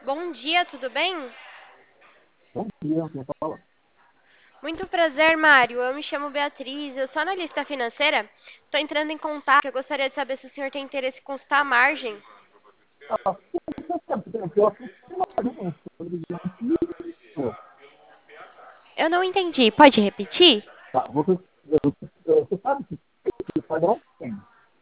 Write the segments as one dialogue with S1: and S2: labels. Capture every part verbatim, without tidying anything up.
S1: Bom dia, tudo bem?
S2: Bom dia, quem fala?
S1: Muito prazer, Mário. Eu me chamo Beatriz, eu sou analista financeira. Estou entrando em contato. Eu gostaria de saber se o senhor tem interesse em consultar a margem.
S2: Ah, você sabe que eu acho que tem uma pergunta sobre isso.
S1: Eu não entendi. Pode repetir?
S2: Tá, você, eu- você sabe que o padrão tem.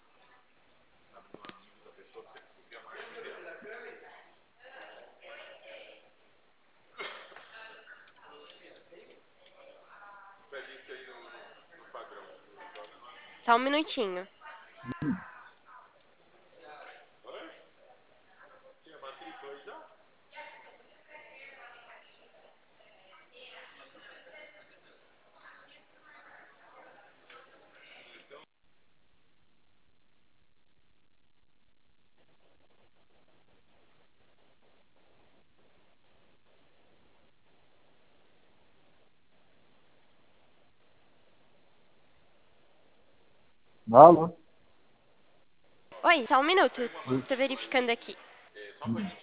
S1: Só um minutinho.
S2: Alô?
S1: Oi, só um minuto. Estou verificando aqui.
S2: Hum.